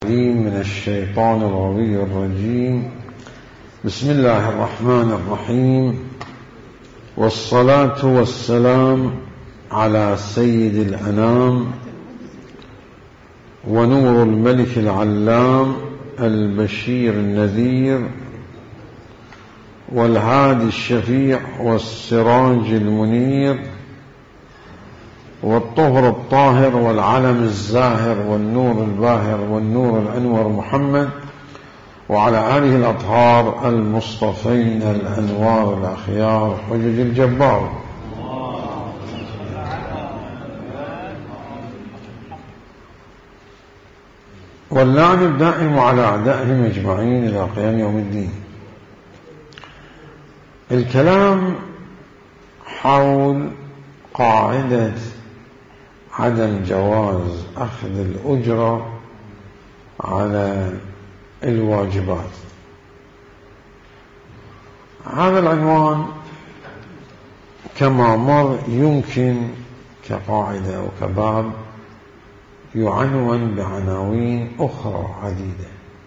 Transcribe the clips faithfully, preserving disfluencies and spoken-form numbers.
من الشيطان الغوي الرجيم. بسم الله الرحمن الرحيم، والصلاة والسلام على سيد الأنام ونور الملك العلام البشير النذير والهادي الشفيع والسراج المنير والطهر الطاهر والعلم الزاهر والنور الباهر والنور الأنور محمد وعلى آله الأطهار المصطفين الأنوار الأخيار حجج الجبار. واللعن الدائم على أعدائهم أجمعين إلى قيام يوم الدين. الكلام حول قاعدة عدم جواز أخذ الأجرة على الواجبات. هذا العنوان كما مر يمكن كقاعدة أو كباب يعنون بعناوين أخرى عديدة،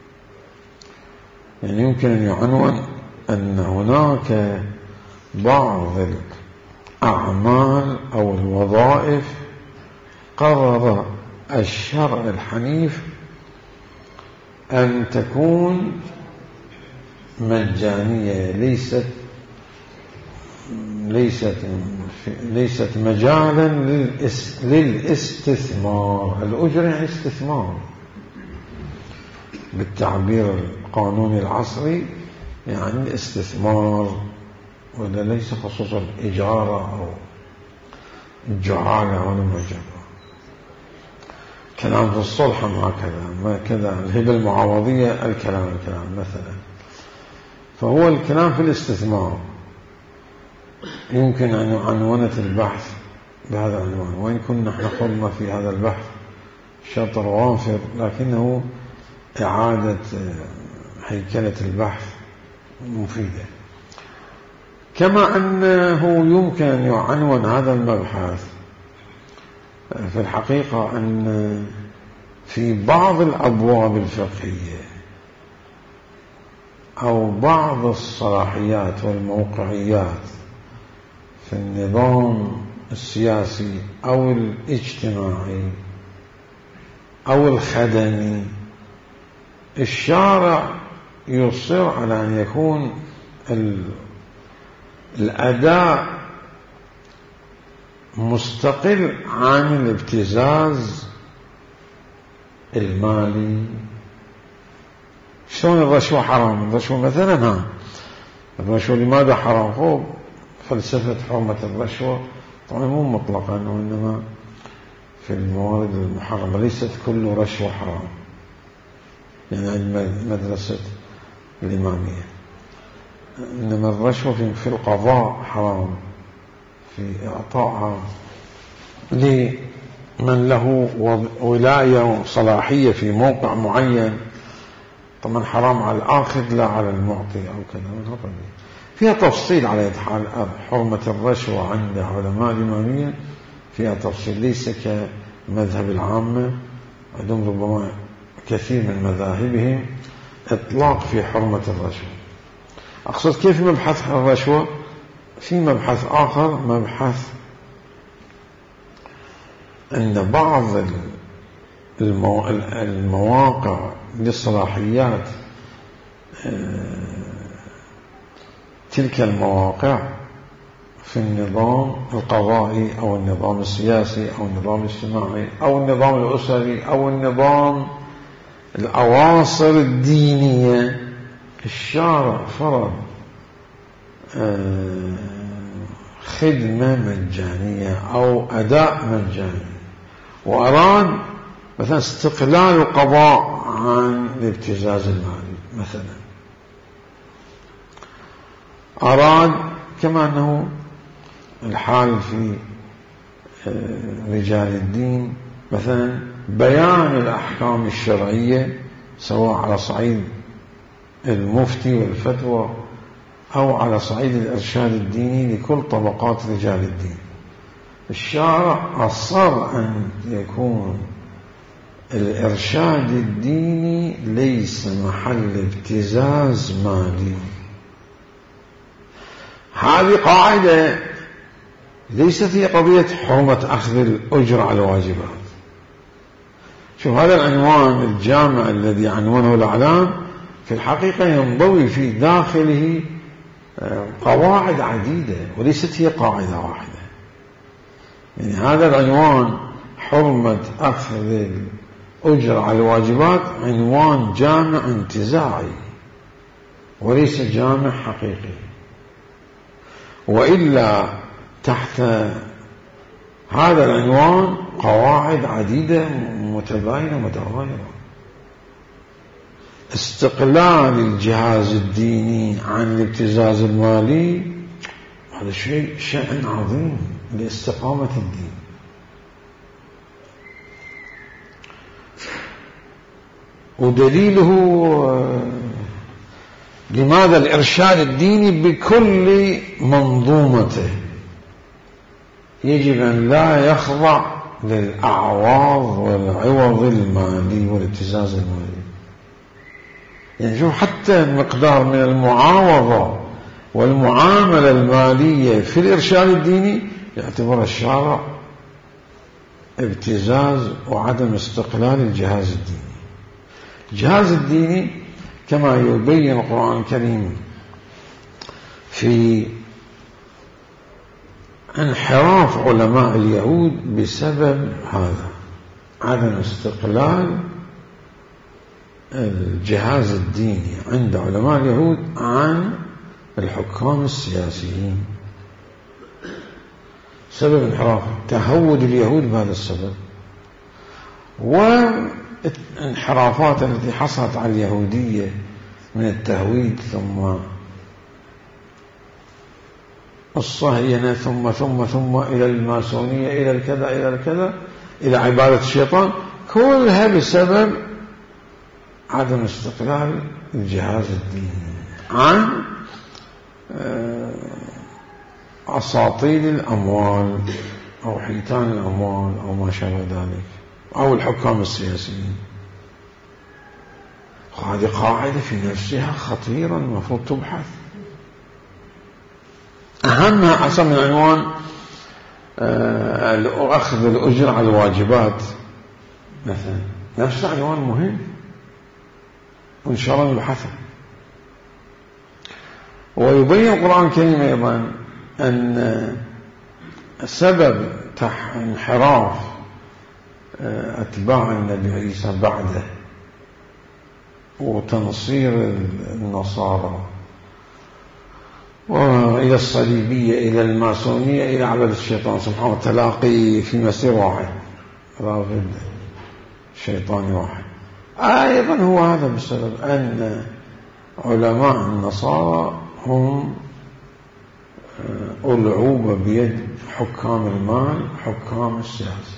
يعني يمكن أن يعنون أن هناك بعض الأعمال أو الوظائف قرر الشرع الحنيف أن تكون مجانية، ليست ليست ليست مجالا للاستثمار. الأجرة يعني استثمار بالتعبير القانوني العصري، يعني الاستثمار، ولا ليس خصوصا الإجارة أو الجعالة ولا المجالة. كلام في الصلح ما كذا ما كذا، الهبة المعاوضية الكلام الكلام مثلا. فهو الكلام في الاستثمار. يمكن أن عنونة البحث بهذا العنوان، وإن كنا نحن خضنا في هذا البحث شطر وافر، لكنه إعادة هيكلة البحث مفيدة. كما أنه يمكن أن يعنون هذا المبحث في الحقيقة أن في بعض الأبواب الفقهية أو بعض الصلاحيات والموقعيات في النظام السياسي أو الاجتماعي أو الخدمي، الشارع يصر على أن يكون الأداء مستقل عن الابتزاز المالي. شلون الرشوة حرام؟ الرشوة مثلا ها الرشوة لماذا حرام؟ هو فلسفة حرمة الرشوة طبعا مو مطلقا، وإنما في الموارد المحرمة. ليست كل رشوة حرام، يعني مدرسة الإمامية، إنما الرشوة في القضاء حرام، في إعطائها لمن له ولاية وصلاحية في موقع معين، طبعا حرام على الآخذ لا على المعطي أو كذا من هذا. فيها تفصيل على حال حرمة الرشوة عند علماء الإمامية، فيها تفصيل ليس كمذهب العامة، عندهم ربما كثير من مذاهبهم إطلاق في حرمة الرشوة. أقصد كيف مبحث الرشوة. في مبحث آخر، مبحث أن بعض المواقع للصلاحيات، تلك المواقع في النظام القضائي أو النظام السياسي أو النظام الاجتماعي أو النظام الأسري أو النظام الأواصر الدينية، الشارع فرض خدمة مجانية أو أداء مجاني، وأراد مثلا استقلال القضاء عن الابتزاز المالي مثلا، أراد كما أنه الحال في رجال الدين مثلا بيان الأحكام الشرعية سواء على صعيد المفتي والفتوى أو على صعيد الإرشاد الديني لكل طبقات رجال الدين. الشارع أصر أن يكون الإرشاد الديني ليس محل ابتزاز مالي. هذه قاعدة ليست هي قضية حرمة أخذ الأجر على الواجبات. شوف هذا العنوان الجامع الذي عنوانه الإعلام في الحقيقة ينضوي في داخله قواعد عديدة وليست هي قاعدة واحدة. يعني هذا العنوان حرمة أخذ الأجر على الواجبات عنوان جامع انتزاعي وليس جامع حقيقي، وإلا تحت هذا العنوان قواعد عديدة متباينة متغايرة. استقلال الجهاز الديني عن الابتزاز المالي هذا شيء شأن عظيم لاستقامة الدين. ودليله لماذا الإرشاد الديني بكل منظومته يجب أن لا يخضع للأعواض والعوض المالي والابتزاز المالي. يعني شوف حتى المقدار من المعاوضة والمعاملة المالية في الإرشاد الديني يعتبر الشارع ابتزاز وعدم استقلال الجهاز الديني. الجهاز الديني كما يبين القرآن الكريم في انحراف علماء اليهود بسبب هذا عدم استقلال الجهاز الديني عند علماء اليهود عن الحكام السياسيين. سبب انحراف تهود اليهود بهذا السبب، والانحرافات التي حصلت على اليهودية من التهويد ثم الصهيونة ثم ثم ثم إلى الماسونية إلى الكذا إلى الكذا إلى عبادة الشيطان، كلها بسبب عدم استقلال الجهاز الديني عن أساطيل الأموال أو حيتان الأموال أو ما شابه ذلك أو الحكام السياسيين. هذه قاعدة في نفسها خطيرة المفروض تبحث. أهمها حسب من عنوان أخذ الأجر على الواجبات مثلا، نفس عنوان مهم وإن شاء الله نبحثه. ويبين القرآن الكريم أيضا أن سبب انحراف أتباع النبي عيسى بعده وتنصير النصارى وإلى الصليبية إلى الماسونية إلى عبادة الشيطان سبحانه وتلاقي في مسير واحد رافض شيطاني واحد، أيضا هو هذا بسبب أن علماء النصارى هم ألعوبة بيد حكام المال حكام السياسة.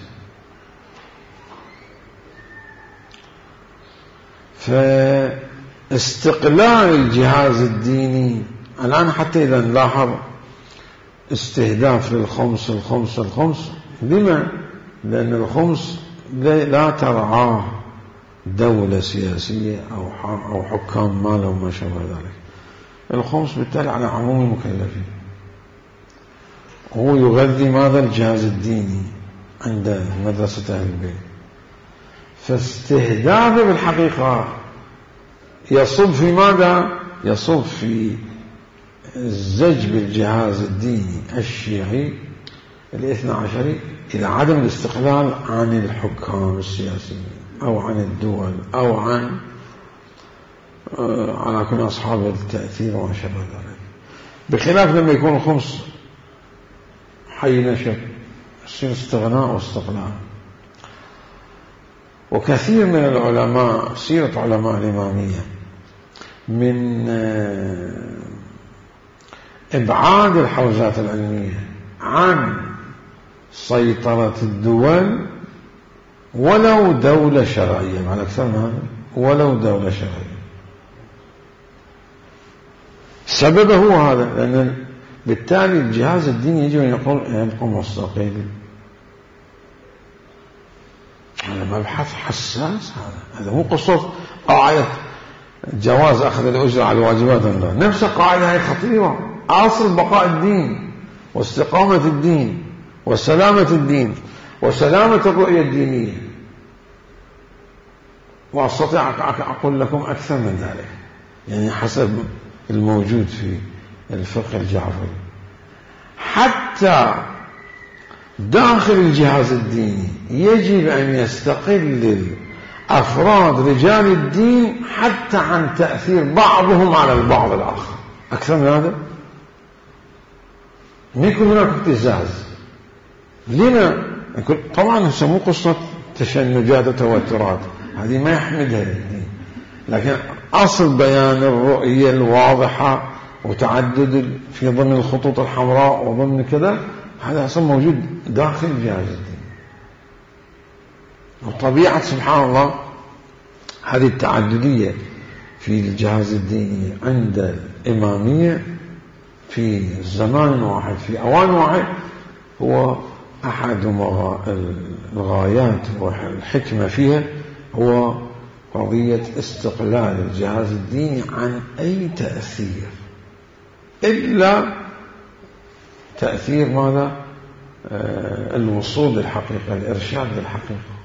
فاستقلال الجهاز الديني الآن حتى إذا نلاحظ استهداف للخمس الخمس الخمس لما؟ لأن الخمس لا ترعاه دولة سياسية أو أو حكام مال أو ما شابه ذلك. الخمس بالتالي على عموم المكلفين، هو يغذي ماذا؟ الجهاز الديني عند مدرسة أهل البيت. فاستهدافه بالحقيقة يصب في ماذا؟ يصب في الزج بالجهاز الديني الشيعي الاثنى عشري إلى عدم الاستقلال عن الحكام السياسيين أو عن الدول أو عن على كل أصحاب التأثير وما شابه ذلك، بخلاف لما يكون الخمس حي نشب يصير استغناء واستقلال. وكثير من العلماء سيرة علماء الإمامية من إبعاد الحوزات العلمية عن سيطرة الدول ولو دولة شرعية، على أكثر من هذا ولو دولة شرعية. سببه هو هذا، لأن بالتالي الجهاز الديني يجب أن يقوم مستقل. هذا مبحث حساس. هذا هذا مو قصة قاعدة جواز أخذ الأجرة على الواجبات. نفس القاعدة هي خطيرة. أصل بقاء الدين واستقامة الدين وسلامة الدين وسلامة الرؤية الدينية. وأستطيع أقول لكم أكثر من ذلك، يعني حسب الموجود في الفقه الجعفري. حتى داخل الجهاز الديني يجب أن يستقل أفراد رجال الدين حتى عن تأثير بعضهم على البعض الآخر. أكثر من هذا ما يكون هناك ابتزاز لنا. طبعا يسموه قصة تشنجات وتوترات، هذه ما يحمدها الدين، لكن أصل بيان الرؤية الواضحة وتعدد في ضمن الخطوط الحمراء وضمن كذا، هذا أصلا موجود داخل الجهاز الديني. وطبيعة سبحان الله هذه التعددية في الجهاز الديني عند الإمامية في زمان واحد في أوان واحد هو أحد الغايات والحكمة فيها هو قضية استقلال الجهاز الديني عن أي تأثير إلا تأثير ماذا؟ آه الوصول للحقيقة، الإرشاد للحقيقة.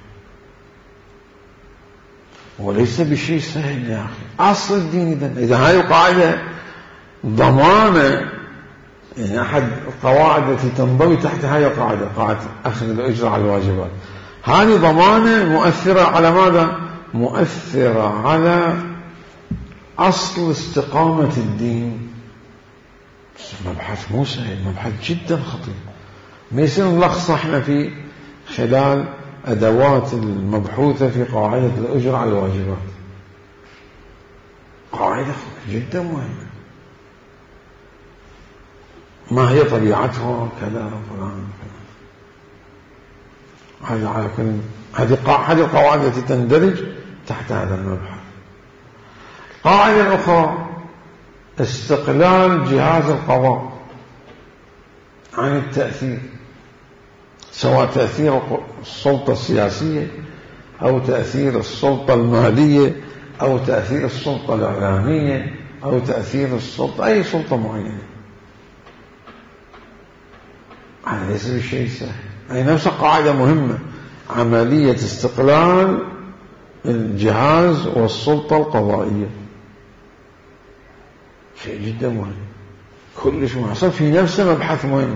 وليس بشيء سهل يا أخي. أصل الدين إذا إذا هاي القاعدة ضمانة، يعني أحد القواعد التي تنضوي تحت هاي القاعدة، قاعدة أخذ الأجر على الواجبات، هذه ضمانة مؤثرة على ماذا؟ مؤثرة على أصل استقامة الدين. مبحث مو سهل، مبحث جدا خطير. ما يصير نلخص احنا في خلال أدوات المبحوثة في قاعدة الأجر على الواجبات. قاعدة جدا مهمة. ما هي طبيعتها كذا فلان هذا على كل هذه هذه القواعد التي تندرج تحت هذا المبحث. القاعدة الأخرى استقلال جهاز القضاء عن التأثير، سواء تأثير السلطة السياسية أو تأثير السلطة المالية أو تأثير السلطة الإعلامية أو تأثير السلطة أي سلطة معينة. هذا ليس بشيء سهل. أي نفس قاعدة مهمة، عملية استقلال الجهاز والسلطة القضائية شيء جدا مهم، كلش مهم، في نفسه مبحث مهم.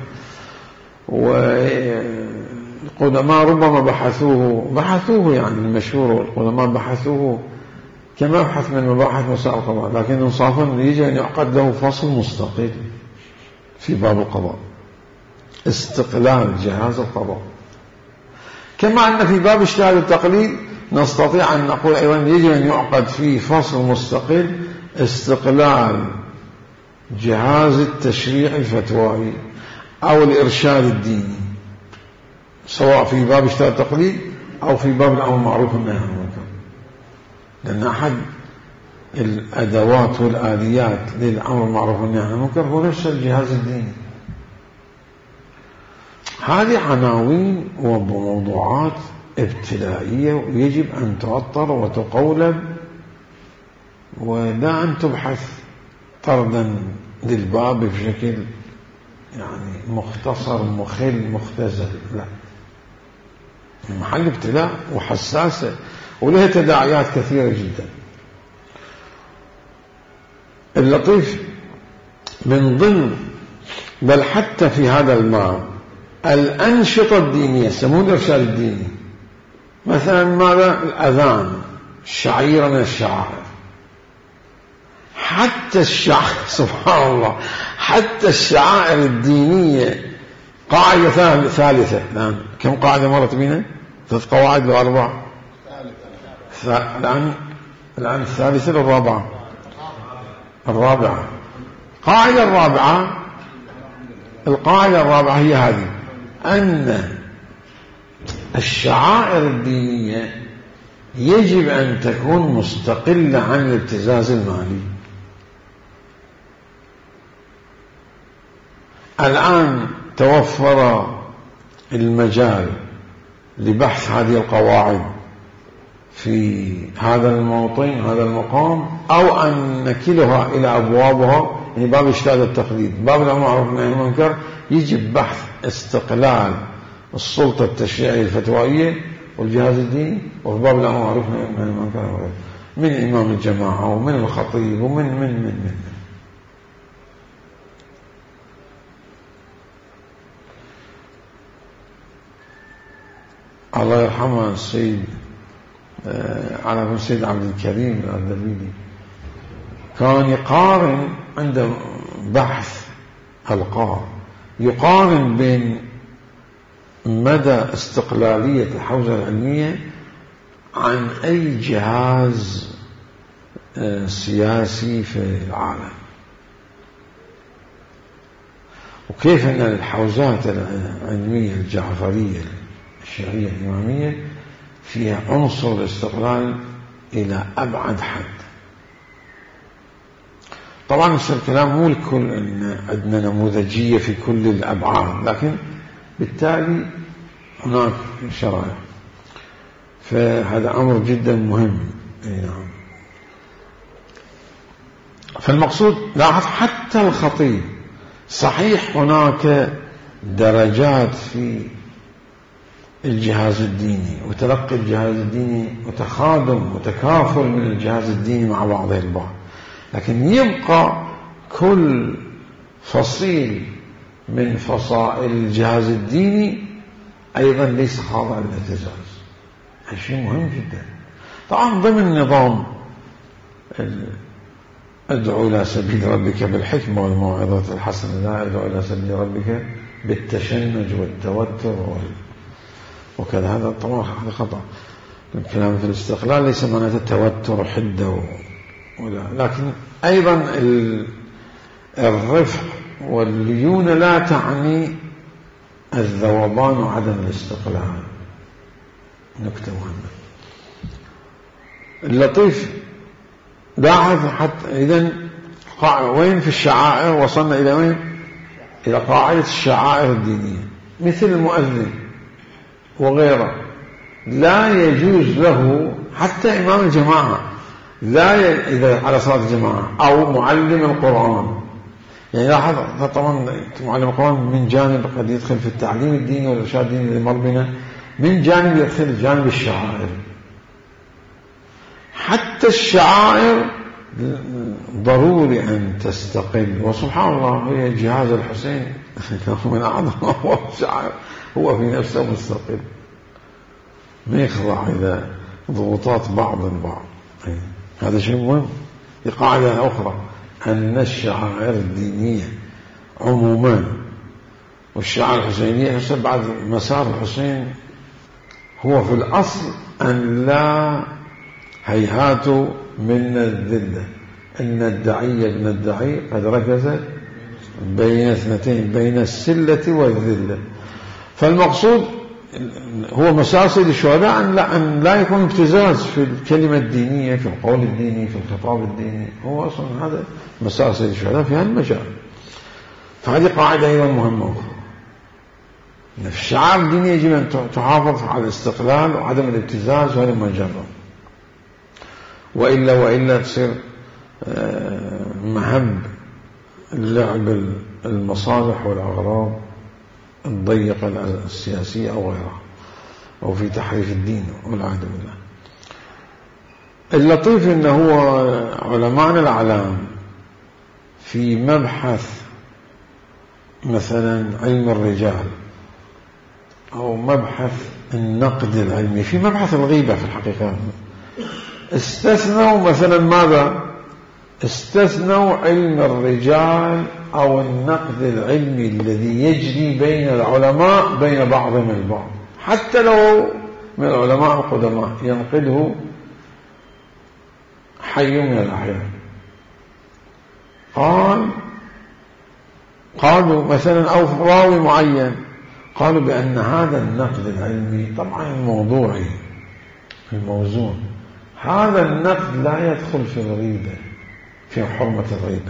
والقدماء ربما بحثوه بحثوه يعني المشهور، القدماء بحثوه كمبحث من مباحث مسائل القضاء، لكن انصافا يجب أن يعقد له فصل مستقل في باب القضاء، استقلال جهاز القضاء. كما أن في باب اجتهاد التقليد نستطيع أن نقول أيضا يجب أن يعقد فيه فصل مستقل استقلال جهاز التشريع الفتوائي أو الإرشاد الديني، سواء في باب اجتهاد التقليد أو في باب الأمر بالمعروف والنهي عن المنكر، لأن أحد الأدوات والآليات للأمر بالمعروف والنهي عن المنكر هو نفس الجهاز الديني. هذه عناوين وموضوعات ابتدائية ويجب أن تؤطر وتقولب، ولا أن تبحث طردا للباب بشكل يعني مختصر مخل مختزل، لا، محل ابتلاء وحساسة ولها تداعيات كثيرة جدا. اللطيف من ضمن بل حتى في هذا الباب الأنشطة الدينية يسمونه الإرشاد الديني، مثلا ماذا؟ الأذان، شعيرة من الشعائر، حتى الشعائر سبحان الله، حتى الشعائر الدينية قاعدة ثالثة. نعم، كم قاعدة مرت بنا؟ ثلاث قواعد وأربعة. الآن الآن الثالثة الرابعة الرابعة قاعدة الرابعة القاعدة الرابعة هي هذه، أن الشعائر الدينية يجب أن تكون مستقلة عن الابتزاز المالي. الآن توفر المجال لبحث هذه القواعد في هذا الموطن هذا المقام، أو أن نكلها إلى أبوابها، يعني باب إشتاد التقليد، باب الأمر بالمعروف والنهي عن المنكر يجب بحث استقلال السلطة التشريعية الفتوائية والجهاز الديني، وفي باب الأمر بالمعروف والنهي عن المنكر من إمام الجماعة ومن الخطيب ومن من من من, من. الله يرحمه السيد على ابن السيد عبد الكريم الأردبيلي كان يقارن عند بحث ألقاه، يقارن بين مدى استقلالية الحوزة العلمية عن أي جهاز سياسي في العالم، وكيف أن الحوزات العلمية الجعفرية الشيعية الإمامية فيها عنصر الاستقلال إلى أبعد حد. طبعا يصير الكلام مو الكل إن عندنا نموذجية في كل الأبعاد، لكن بالتالي هناك شرائع، فهذا أمر جدا مهم. نعم. فالمقصود لاحظ حتى الخطيب صحيح هناك درجات في الجهاز الديني وتلقي الجهاز الديني وتخادم وتكافل من الجهاز الديني مع بعضه البعض، لكن يبقى كل فصيل من فصائل الجهاز الديني أيضا ليس خاضع للاهتزاز. هذا شيء مهم جدا. طبعا ضمن نظام ادعو إلى سبيل ربك بالحكمة والموعظة الحسنة، لا ادعو إلى سبيل ربك بالتشنج والتوتر وال... وكذا. هذا طبعا هذا خطأ. الكلام في الاستقلال ليس معناته التوتر وحدة و... ولا، لكن أيضا الرفق والليونة لا تعني الذوبان وعدم الاستقلال. نكتة مهمة. اللطيف لاحظ حتى إذن وين في الشعائر وصلنا إلى وين؟ إلى قاعدة الشعائر الدينية، مثل المؤذن وغيره لا يجوز له حتى إمام الجماعة لا ي... إذا على صلاة الجماعة أو معلم القرآن، يعني لاحظ طبعا معلم القرآن من جانب قد يدخل في التعليم الديني والإرشاد الديني اللي مر بنا، من جانب يدخل جانب الشعائر. حتى الشعائر ضروري أن تستقل، وسبحان الله هي جهاز الحسين من أعظم هو الشعائر، هو في نفسه مستقل ما يخضع إلى ضغوطات بعض البعض. هذا شيء مهم. قاعدة أخرى أن الشعائر الدينية عموما والشعائر الحسينية بعد مسار الحسين هو في الأصل أن لا هيهات من الذلة، أن الداعية ابن الداعي قد ركز بين اثنتين، بين السلة والذلة. فالمقصود هو مساسل الشهداء أن لا, أن لا يكون ابتزاز في الكلمة الدينية، في القول الديني، في الخطاب الديني. هو أصلا هذا مساسل الشهداء في هذا المجال. فهذه قاعدة أيضا مهمة. في الشعائر الدينية يجب أن تحافظ على الاستقلال وعدم الابتزاز، وهذا ما جرى، وإلا وإلا تصير مهب اللعب المصالح والأغراض الضيقة السياسية أو غيرها، أو في تحريف الدين والعياذ بالله. اللطيف إنه هو علماء الأعلام في مبحث مثلا علم الرجال أو مبحث النقد العلمي، في مبحث الغيبة في الحقيقة استثنوا مثلا ماذا؟ استثنوا علم الرجال أو النقد العلمي الذي يجري بين العلماء بين بعضهم البعض، حتى لو من العلماء القدماء ينقده حي من الأحياء. قال قالوا مثلا أو راوي معين قالوا بأن هذا النقد العلمي طبعا الموضوعي الموزون، هذا النقد لا يدخل في الغيبة، في حرمة الغيبة،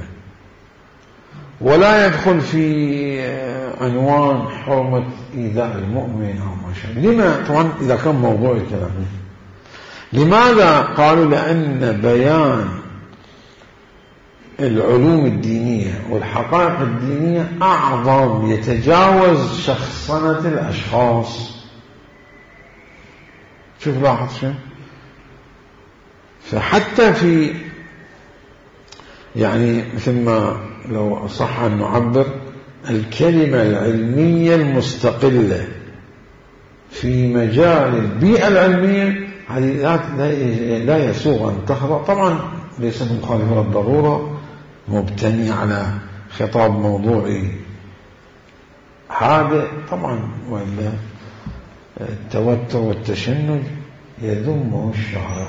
ولا يدخل في عنوان حرمة إيذاء المؤمن أو ما شابه. لما؟ طبعا إذا كان موضوع الكلام، لماذا؟ قالوا لأن بيان العلوم الدينية والحقائق الدينية أعظم، يتجاوز شخصنة الأشخاص. شوف لاحظ شو، فحتى في يعني مثل ما لو صح أن نعبر الكلمة العلمية المستقلة في مجال البيئة العلمية هذه لا يسوغ أن تخضع، طبعا ليست مخالفة للضرورة، مبتني على خطاب موضوعي هذا طبعا، ولا التوتر والتشنج يذمه الشرع.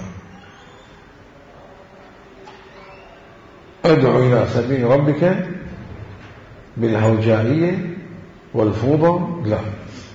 ادعو إلى سبيل ربك بالهوجائية والفوضى لا.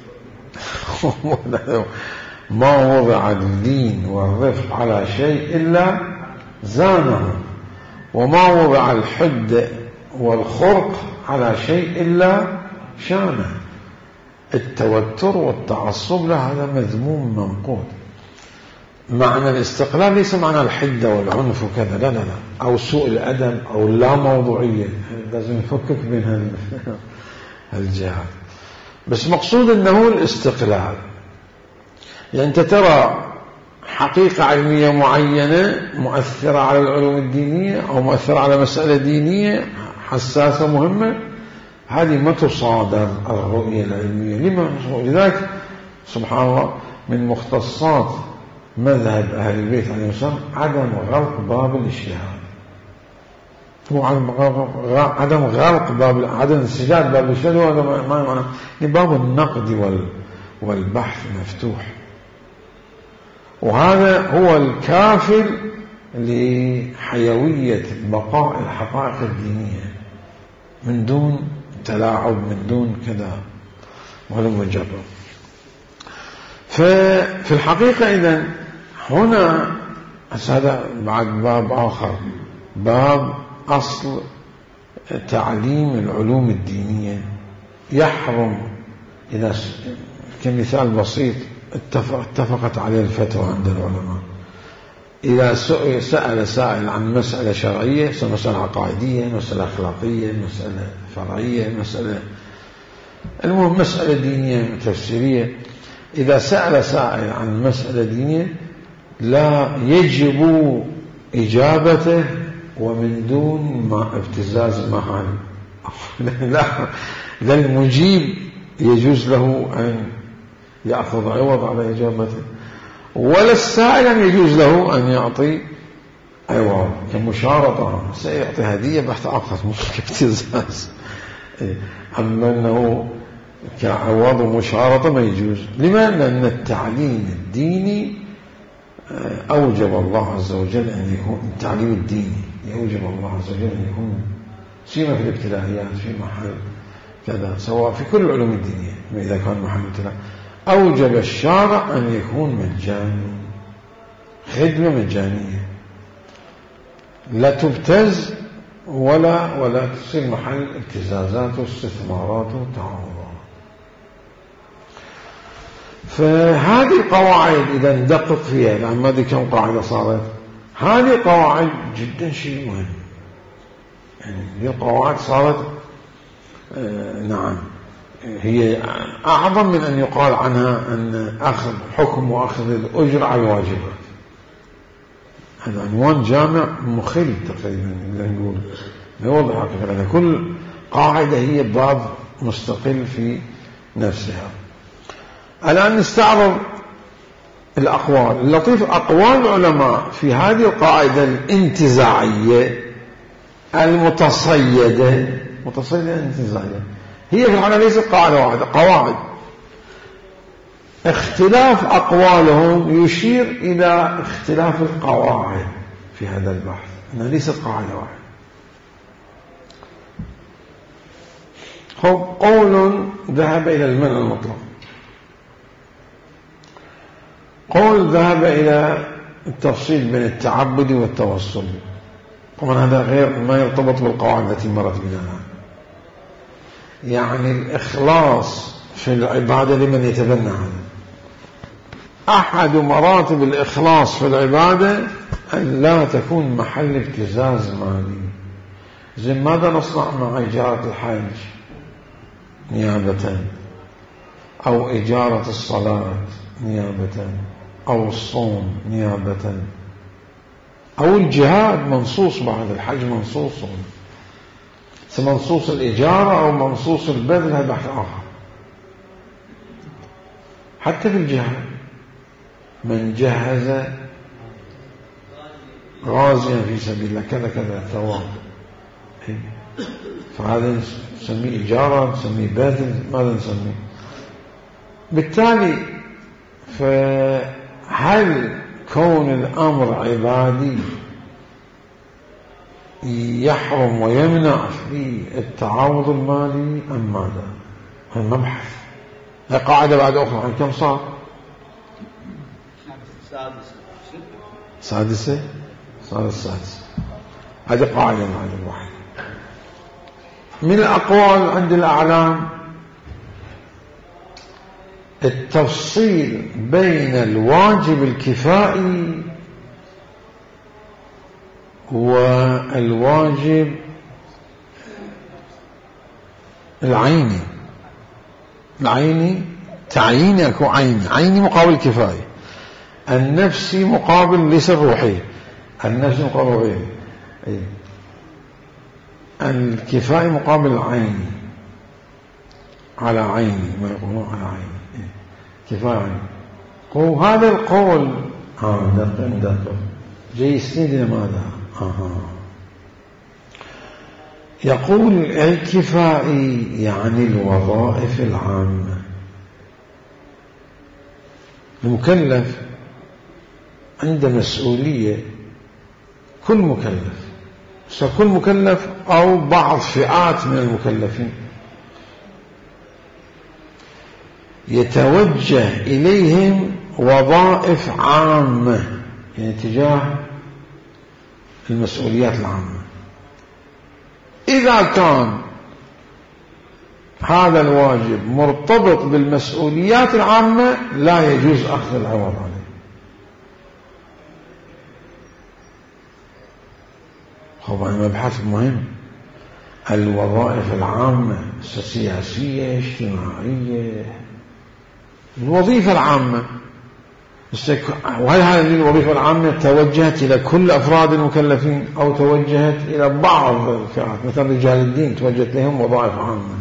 ما وضع الدين والرفق على شيء إلا زانه، وما وضع الحد والخرق على شيء إلا شانه. التوتر والتعصب لا، هذا مذموم منقود. معنى الاستقلال ليس معنى الحدة والعنف وكذا، لا لا لا، أو سوء الأدب أو لا موضوعية، لازم نفكك من هالجهات. بس مقصود أنه الاستقلال، يعني أنت ترى حقيقة علمية معينة مؤثرة على العلوم الدينية أو مؤثرة على مسألة دينية حساسة مهمة، هذه ما تصادر الرؤية العلمية. لما؟ لذلك سبحان الله من مختصات مذهب أهل البيت عليه السلام عدم غلق باب الاجتهاد، مو عدم غلق باب، عدم انسجاد باب الاجتهاد، وهذا ما معنى باب النقد والبحث مفتوح، وهذا هو الكافر لحيوية بقاء الحقائق الدينية من دون تلاعب، من دون كذا ولا مجرد. ففي الحقيقة إذن هنا هذا بعد باب آخر، باب أصل تعليم العلوم الدينية. يحرم، إذا كمثال بسيط اتفقت عليه الفتوى عند العلماء، إذا سأل سائل عن مسألة شرعية، مسألة عقائدية، مسألة أخلاقية، مسألة فرعية، مسألة المهم مسألة دينية تفسيرية، إذا سأل سائل عن مسألة دينية لا يجب إجابته ومن دون ما ابتزاز محل. لا، لا المجيب يجوز له أن يأخذ عوض على إجابته، ولا السائل أن يجوز له أن يعطي عوض كمشارطة، سيعطي هدية بحث آخر مش كابتزاز. أما أنه كعوض ومشارطة ما يجوز. لماذا؟ لأن التعليم الديني أوجب الله عز وجل أن يكون التعليم الديني، يوجب الله عز وجل أن يكون سيما في الابتلاءات في محل كذا، سواء في كل العلوم الدينية. إذا كان محل ابتلاء أوجب الشارع أن يكون مجاني، خدمة مجانية لا تبتز ولا ولا تصير محل ابتزازات واستثمارات وتعاوضات. فهذه القواعد إذا ندقق فيها، لأن ما دي كم قاعدة صارت، هذه قواعد جدا شيء مهم. يعني هذه القواعد صارت آه نعم هي أعظم من أن يقال عنها أن أخذ حكم وأخذ الأجر على الواجبات. هذا عنوان جامع مخل تقريبا نقول يوضح حقيقة. كل قاعدة هي باب مستقل في نفسها. الآن نستعرض الأقوال اللطيف، أقوال العلماء في هذه القاعدة الانتزاعية المتصيدة، متصيدة انتزاعية، هي في الحقيقة ليست قاعدة واحدة، قواعد. اختلاف أقوالهم يشير إلى اختلاف القواعد في هذا البحث، أنها ليست قاعدة واحدة. قول ذهب إلى المنع المطلق، قول ذهب إلى التفصيل بين التعبد والتوسل. طبعا هذا غير ما يرتبط بالقواعد التي مرت بنا، يعني الإخلاص في العبادة لمن يتبنى هذا. أحد مراتب الإخلاص في العبادة أن لا تكون محل ابتزاز مالي. زي ماذا نصنع مع إجارة الحج نيابة، أو إجارة الصلاة نيابة، أو الصوم نيابة، أو الجهاد منصوص بعد الحج منصوص، منصوص الإجارة أو منصوص البذل هذا بحث آخر. حتى في الجهاد من جهز غازيا في سبيل الله كذا كذا ثواب، فهذا نسميه إجارة، نسميه بذل، ماذا نسميه؟ بالتالي فهل كون الأمر عبادي يحرم ويمنع في التعاوض المالي أم ماذا؟ هذا مبحث. هي قاعدة بعد أخرى. عن كم صار؟ سادسة. صار السادسة. هذه قاعدة بعد الواحد. من الأقوال عند الأعلام التفصيل بين الواجب الكفائي والواجب العيني. العيني تعييني أكو عيني، عيني مقابل كفائي، النفسي مقابل ليس الروحي، النفسي مقابل روحي، الكفائي مقابل العيني، على عيني ما يقولون على عيني كفاية. وهذا القول ها دقق دقق جاي يسندنا ماذا؟ آه. يقول الكفائي يعني الوظائف العامة. المكلف عنده مسؤولية، كل مكلف، كل مكلف أو بعض فئات من المكلفين يتوجه إليهم وظائف عامة، يعني تجاه المسؤوليات العامة. إذا كان هذا الواجب مرتبط بالمسؤوليات العامة لا يجوز أخذ العوض عليه. طبعا مبحث مهم. الوظائف العامة السياسية اجتماعية، الوظيفة العامة، وهل هذه الوظيفة العامة توجهت إلى كل أفراد المكلفين أو توجهت إلى بعض الفئات، مثلا رجال الدين توجهت لهم وظائف عامة،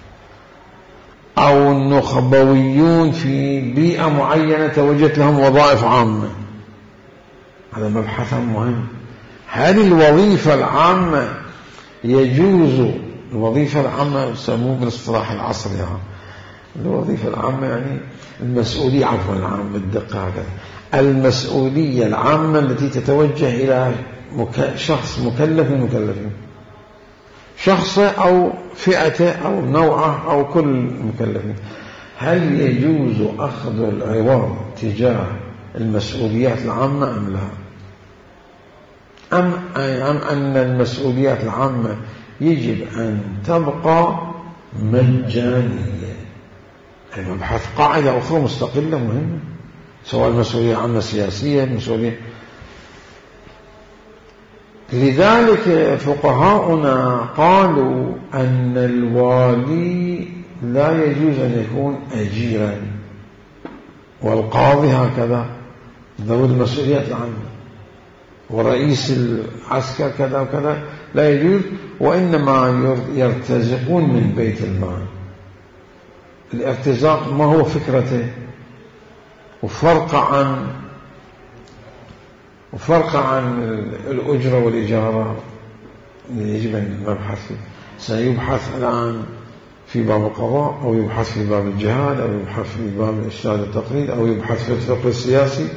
أو النخبويون في بيئة معينة توجهت لهم وظائف عامة. هذا مبحث مهم. هذه الوظيفة العامة يجوز، الوظيفة العامة يسموه بالاصطلاح العصري يعني الوظيفة العامة يعني المسؤولية، عفوا العامة بالدقة هكذا، المسؤولية العامة التي تتوجه إلى مك... شخص مكلف من المكلفين، شخصه أو فئته أو نوعه أو كل المكلفين. هل يجوز أخذ العوض تجاه المسؤوليات العامة أم لا؟ أم, أم أن المسؤوليات العامة يجب أن تبقى مجانية؟ مبحث قاعدة أخرى مستقلة مهمة، سواء المسؤولية عامة سياسية، مسؤولية. لذلك فقهاؤنا قالوا أن الوالي لا يجوز أن يكون أجيرا، والقاضي هكذا ذوي المسؤوليات العامة، ورئيس العسكر كذا وكذا لا يجوز، وإنما يرتزقون من بيت المال. الارتزاق ما هو فكرته؟ وفرق عن وفرق عن الأجرة والإجارة اللي يجب أن نبحث فيه. سيبحث الآن في باب القضاء، أو يبحث في باب الجهاد، أو يبحث في باب الإرشاد التقليد، أو يبحث في الفقه السياسي.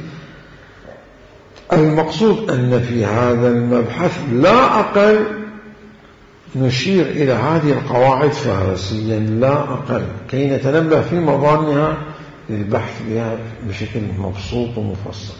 المقصود أن في هذا المبحث لا أقل نشير إلى هذه القواعد فهرسيا لا أقل، كي نتنبه في مظانها للبحث بها بشكل مبسوط ومفصل.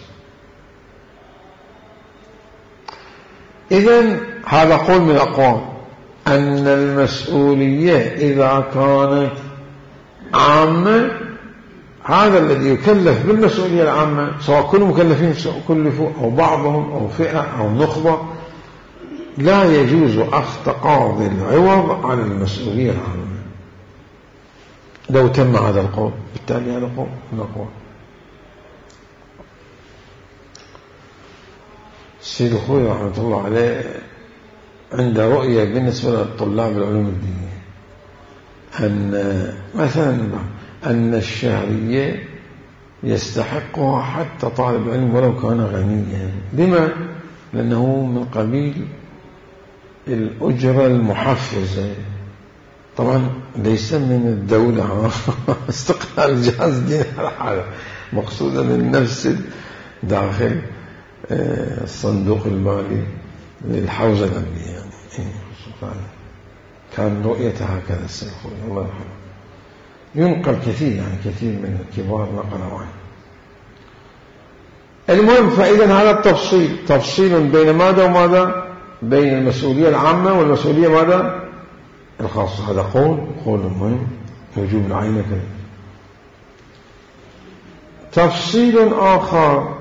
إذن هذا قول من الأقوال أن المسؤولية إذا كانت عامة هذا الذي يكلف بالمسؤولية العامة، سواء كل مكلفين كلفوا أو بعضهم أو فئة أو نخبة، لا يجوز أخذ تقاضي العوض عن المسؤولية العامة لو تم هذا القول. بالتالي هذا قول من الأقوال. السيد الخوي رحمة الله عليه عنده رؤية بالنسبة للطلاب العلوم الدينية أن مثلا أن الشهرية يستحقها حتى طالب العلم ولو كان غنيا. لما؟ لأنه من قبيل الأجرة المحفزة. طبعا ليس من الدولة استقلال الجهاز الديني على حاله، مقصودا من نفس داخل الصندوق المالي للحوزة الأمنية يعني. كان رؤيته هكذا السيد الخوي الله يرحمه. ينقل كثير يعني كثير من الكبار نقلوا عنه. المهم، فإذا هذا التفصيل تفصيل بين ماذا وماذا؟ بين المسؤولية العامة والمسؤولية ماذا؟ الخاصة. هذا قول قول مهم وجوب العين كذا. تفصيل آخر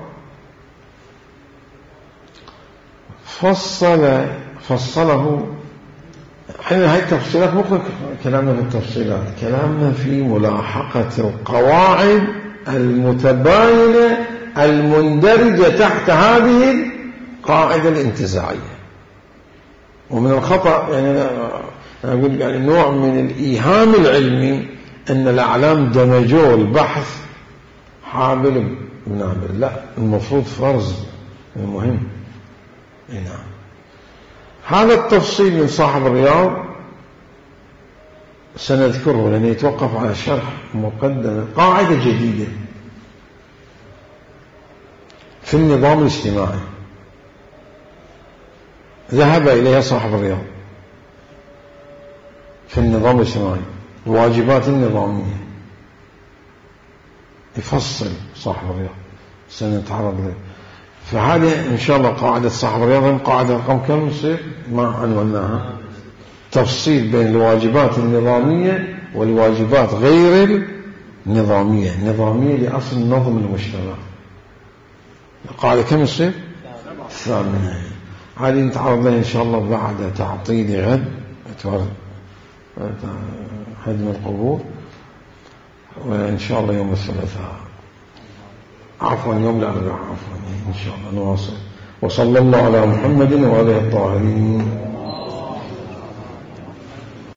فصل فصله. احنا هاي التفصيلات مو كلامنا في التفصيلات، كلامنا في ملاحقة القواعد المتباينة المندرجة تحت هذه القاعدة الانتزاعية. ومن الخطأ يعني أنا أقول يعني نوع من الإيهام العلمي أن الأعلام دمجوا البحث حابل بنابل. لا، المفروض فرض المهم. نعم. هذا التفصيل من صاحب الرياض سنذكره لأنه يتوقف على شرح مقدمة قاعدة جديدة في النظام الاجتماعي ذهب إليها صاحب الرياض في النظام الاجتماعي، الواجبات النظامية. يفصل صاحب الرياض سنتعرض له. فهذه إن شاء الله قاعدة صاحب الرياض، قاعدة رقم كم نصير ما عنوناها؟ تفصيل بين الواجبات النظامية والواجبات غير النظامية. النظامية لأصل نظم المجتمع. القاعدة كم نصير؟ الثامنة. هذه نتعرض لها إن شاء الله بعد تعطيل غد هدم القبور، وإن شاء الله يوم الثلاثاء عفوا يوم الأربعاء عفوا إن شاء الله نواصل. وصلى الله على محمد وآله الطاهرين.